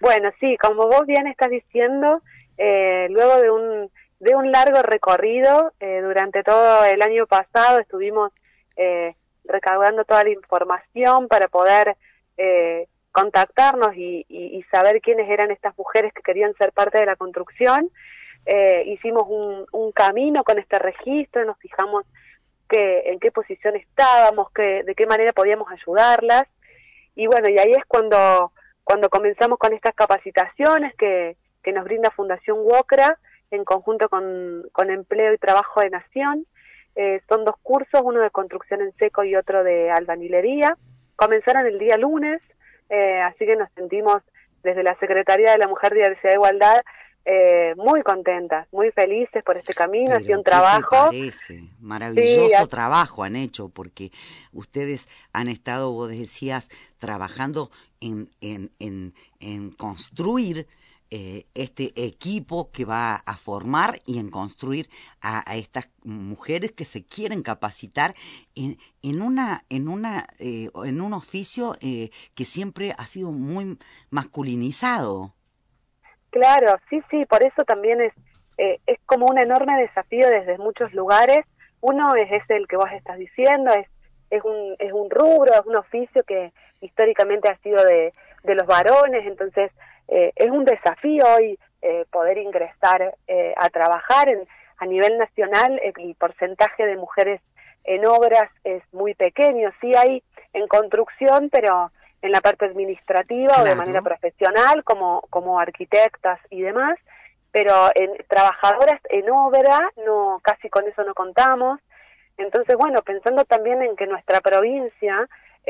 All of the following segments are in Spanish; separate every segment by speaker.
Speaker 1: Bueno, sí, como vos bien estás diciendo, luego de un largo recorrido, durante todo el año pasado estuvimos recaudando toda la información para poder contactarnos y saber quiénes eran estas mujeres que querían ser parte de la construcción. Hicimos un camino con este registro, nos fijamos en qué posición estábamos, de qué manera podíamos ayudarlas. Y bueno, y ahí es cuando comenzamos con estas capacitaciones que nos brinda Fundación WOCRA en conjunto con Empleo y Trabajo de Nación. Son 2 cursos, uno de construcción en seco y otro de albañilería. Comenzaron el día lunes, así que nos sentimos desde la Secretaría de la Mujer, Diversidad e Igualdad muy contentas, muy felices por este camino. Ha sido
Speaker 2: Pero,
Speaker 1: un
Speaker 2: ¿qué te
Speaker 1: trabajo.
Speaker 2: parece?
Speaker 1: Sí,
Speaker 2: Maravilloso trabajo han hecho, porque ustedes han estado, vos decías, trabajando en construir este equipo que va a formar y en construir a estas mujeres que se quieren capacitar en un oficio que siempre ha sido muy masculinizado.
Speaker 1: claro, sí, sí, por eso también es como un enorme desafío desde muchos lugares. Uno es ese el que vos estás diciendo, es un rubro, es un oficio que históricamente ha sido de los varones, entonces es un desafío hoy poder ingresar a trabajar a nivel nacional. El porcentaje de mujeres en obras es muy pequeño, sí hay en construcción, pero en la parte administrativa o de manera
Speaker 2: Claro.
Speaker 1: profesional, como arquitectas y demás, pero en trabajadoras en obra, no, casi con eso no contamos. Entonces, bueno, pensando también en que nuestra provincia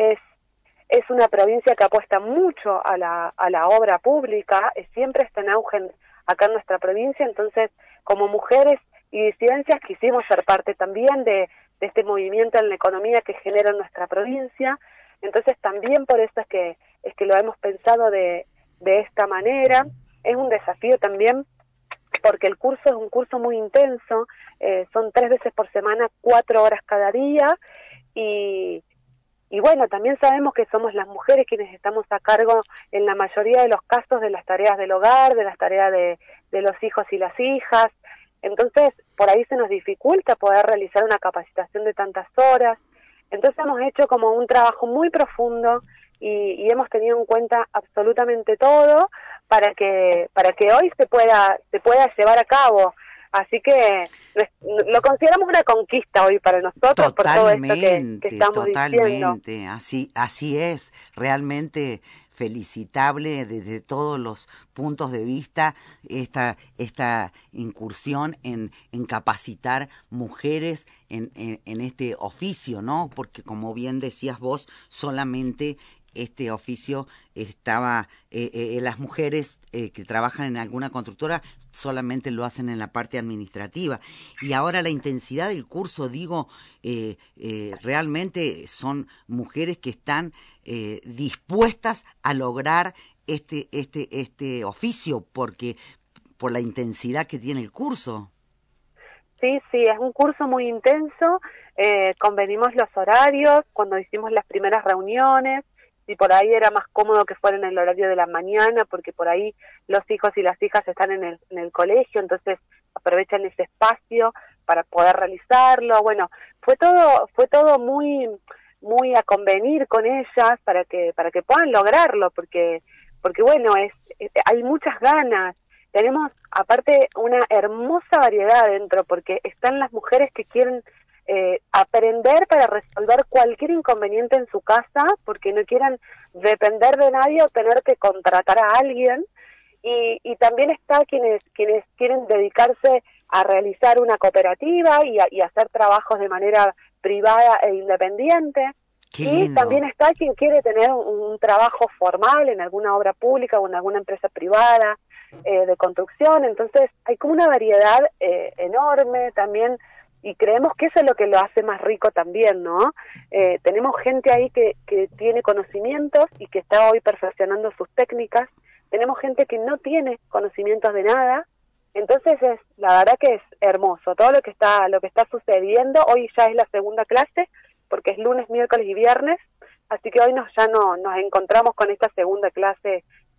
Speaker 1: es una provincia que apuesta mucho a la obra pública, siempre está en auge acá en nuestra provincia, entonces, como mujeres y disidencias quisimos ser parte también de este movimiento en la economía que genera en nuestra provincia. Entonces también por eso es que lo hemos pensado de esta manera. Es un desafío también porque el curso es un curso muy intenso, son 3 veces por semana, 4 horas cada día, y, y bueno, también sabemos que somos las mujeres quienes estamos a cargo en la mayoría de los casos de las tareas del hogar, de las tareas de los hijos y las hijas. Entonces, por ahí se nos dificulta poder realizar una capacitación de tantas horas. Entonces hemos hecho como un trabajo muy profundo y hemos tenido en cuenta absolutamente todo para que hoy se pueda llevar a cabo. Así que lo consideramos una conquista hoy para nosotros por todo esto que
Speaker 2: Totalmente,
Speaker 1: estamos diciendo.
Speaker 2: totalmente, así es, realmente felicitable desde todos los puntos de vista esta incursión en capacitar mujeres en este oficio, ¿no? Porque como bien decías vos, solamente este oficio estaba, las mujeres que trabajan en alguna constructora solamente lo hacen en la parte administrativa. Y ahora la intensidad del curso, digo, realmente son mujeres que están dispuestas a lograr este oficio, porque por la intensidad que tiene el curso.
Speaker 1: Sí, sí, es un curso muy intenso, convenimos los horarios cuando hicimos las primeras reuniones, y por ahí era más cómodo que fuera en el horario de la mañana, porque por ahí los hijos y las hijas están en el colegio, entonces aprovechan ese espacio para poder realizarlo. Bueno, fue todo muy a convenir con ellas para que puedan lograrlo, porque bueno, hay muchas ganas. Tenemos aparte una hermosa variedad dentro, porque están las mujeres que quieren aprender para resolver cualquier inconveniente en su casa, porque no quieran depender de nadie o tener que contratar a alguien, y también está quienes quieren dedicarse a realizar una cooperativa y hacer trabajos de manera privada e independiente.
Speaker 2: Qué
Speaker 1: Y
Speaker 2: lindo.
Speaker 1: también está quien quiere tener un trabajo formal en alguna obra pública o en alguna empresa privada de construcción. Entonces hay como una variedad enorme también, y creemos que eso es lo que lo hace más rico también, ¿no? Tenemos gente ahí que tiene conocimientos y que está hoy perfeccionando sus técnicas. Tenemos gente que no tiene conocimientos de nada. Entonces la verdad que es hermoso todo lo que está sucediendo. Hoy ya es la segunda clase, porque es lunes, miércoles y viernes, así que hoy nos encontramos con esta segunda clase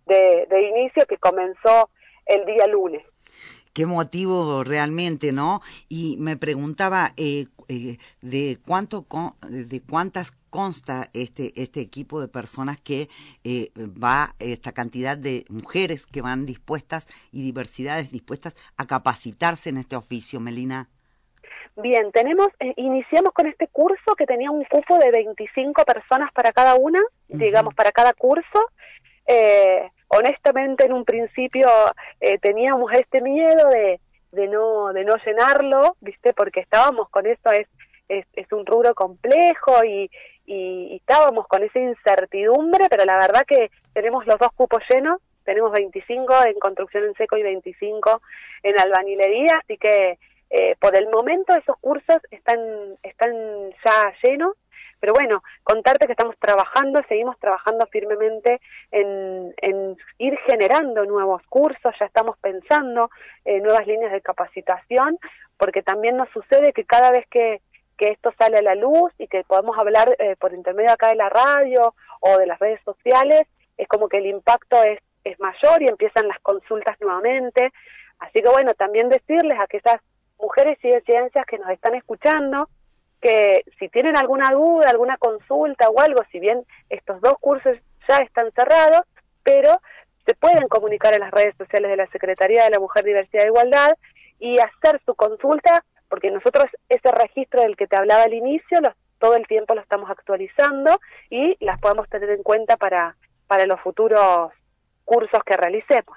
Speaker 1: de inicio que comenzó el día lunes.
Speaker 2: Qué motivo realmente, ¿no? Y me preguntaba de cuántas consta este equipo de personas que va, esta cantidad de mujeres que van dispuestas y diversidades dispuestas a capacitarse en este oficio, Melina.
Speaker 1: Bien, iniciamos con este curso que tenía un cupo de 25 personas para cada una, digamos, para cada curso. Honestamente, en un principio teníamos este miedo de no llenarlo, ¿viste? Porque estábamos con eso, es un rubro complejo y estábamos con esa incertidumbre, pero la verdad que tenemos los 2 cupos llenos, tenemos 25 en construcción en seco y 25 en albañilería, así que por el momento esos cursos están ya llenos. Pero bueno, contarte que seguimos trabajando firmemente en ir generando nuevos cursos, ya estamos pensando nuevas líneas de capacitación, porque también nos sucede que cada vez que esto sale a la luz y que podemos hablar por intermedio acá de la radio o de las redes sociales, es como que el impacto es mayor y empiezan las consultas nuevamente. Así que bueno, también decirles a aquellas mujeres y disidencias que nos están escuchando, que si tienen alguna duda, alguna consulta o algo, si bien estos 2 cursos ya están cerrados, pero se pueden comunicar en las redes sociales de la Secretaría de la Mujer, Diversidad e Igualdad y hacer su consulta, porque nosotros ese registro del que te hablaba al inicio, todo el tiempo lo estamos actualizando y las podemos tener en cuenta para los futuros cursos que realicemos.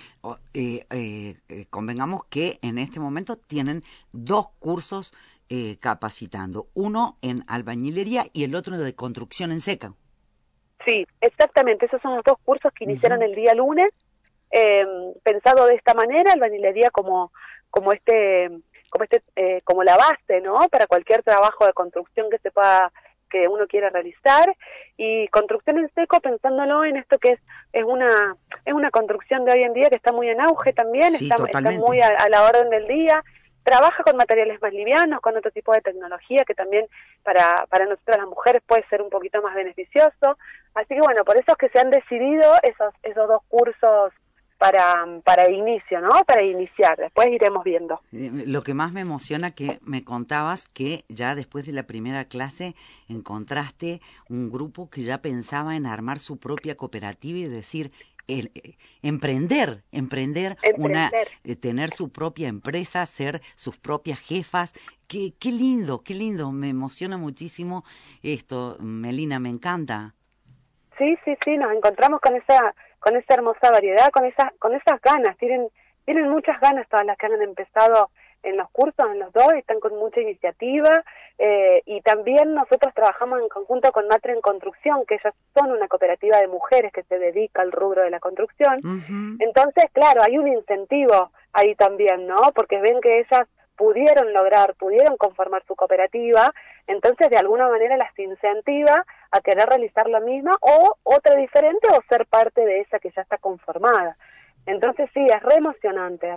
Speaker 2: Convengamos que en este momento tienen 2 cursos capacitando, uno en albañilería y el otro de construcción en seca.
Speaker 1: Sí, exactamente, esos son los 2 cursos que iniciaron el día lunes, pensado de esta manera, albañilería como la base, ¿no? Para cualquier trabajo de construcción que uno quiera realizar, y construcción en seco pensándolo en esto que es una construcción de hoy en día que está muy en auge también,
Speaker 2: sí,
Speaker 1: está muy a la orden del día. Trabaja con materiales más livianos, con otro tipo de tecnología que también para nosotras las mujeres puede ser un poquito más beneficioso. Así que bueno, por eso es que se han decidido esos 2 cursos para inicio, ¿no? Para iniciar, después iremos viendo.
Speaker 2: Lo que más me emociona que me contabas que ya después de la primera clase encontraste un grupo que ya pensaba en armar su propia cooperativa y decir, emprender, tener su propia empresa, ser sus propias jefas. Qué lindo, me emociona muchísimo esto, Melina, me encanta.
Speaker 1: Sí, nos encontramos con esa hermosa variedad, con esas ganas, tienen muchas ganas todas las que han empezado en los cursos, en los 2, están con mucha iniciativa, y también nosotros trabajamos en conjunto con Matre en Construcción, que ellas son una cooperativa de mujeres que se dedica al rubro de la construcción. Entonces, claro, hay un incentivo ahí también, ¿no? Porque ven que ellas pudieron conformar su cooperativa, entonces de alguna manera las incentiva a querer realizar la misma o otra diferente o ser parte de esa que ya está conformada. Entonces sí, es re emocionante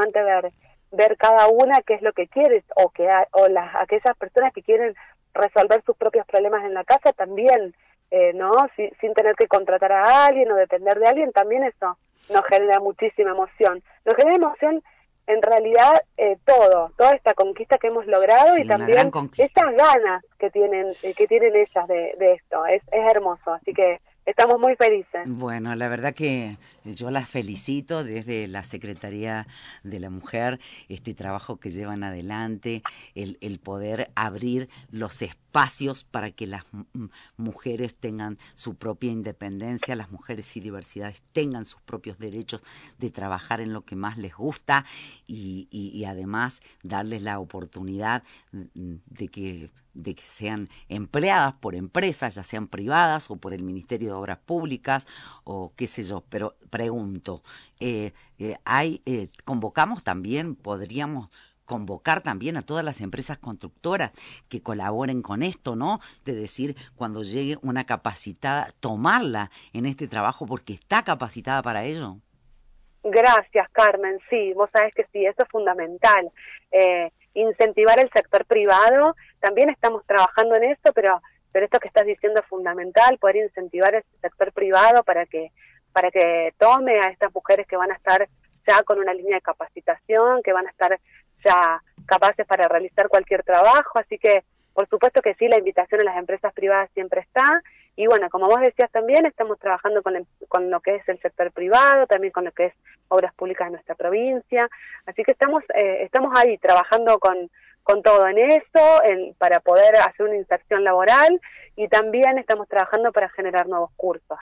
Speaker 1: ver cada una qué es lo que quiere aquellas personas que quieren resolver sus propios problemas en la casa también, ¿no? Sin tener que contratar a alguien o depender de alguien, también eso nos genera muchísima emoción. Nos genera emoción en realidad toda esta conquista que hemos logrado, sí, y también estas ganas que tienen ellas de esto, es hermoso, así que estamos muy felices.
Speaker 2: Bueno, la verdad que yo las felicito desde la Secretaría de la Mujer, este trabajo que llevan adelante, el poder abrir los espacios para que las mujeres tengan su propia independencia, las mujeres y diversidades tengan sus propios derechos de trabajar en lo que más les gusta y además darles la oportunidad de que sean empleadas por empresas, ya sean privadas o por el Ministerio de Obras Públicas o qué sé yo. Pero pregunto, podríamos convocar también a todas las empresas constructoras que colaboren con esto, ¿no? De decir, cuando llegue una capacitada, tomarla en este trabajo porque está capacitada para ello.
Speaker 1: Gracias, Carmen. Sí, vos sabés que sí, eso es fundamental. Incentivar el sector privado, también estamos trabajando en esto, pero esto que estás diciendo es fundamental, poder incentivar el sector privado para que para que tome a estas mujeres que van a estar ya con una línea de capacitación, que van a estar ya capaces para realizar cualquier trabajo, así que por supuesto que sí, la invitación a las empresas privadas siempre está, y bueno, como vos decías también, estamos trabajando con lo que es el sector privado, también con lo que es obras públicas de nuestra provincia, así que estamos ahí trabajando con todo en eso, para poder hacer una inserción laboral, y también estamos trabajando para generar nuevos cursos.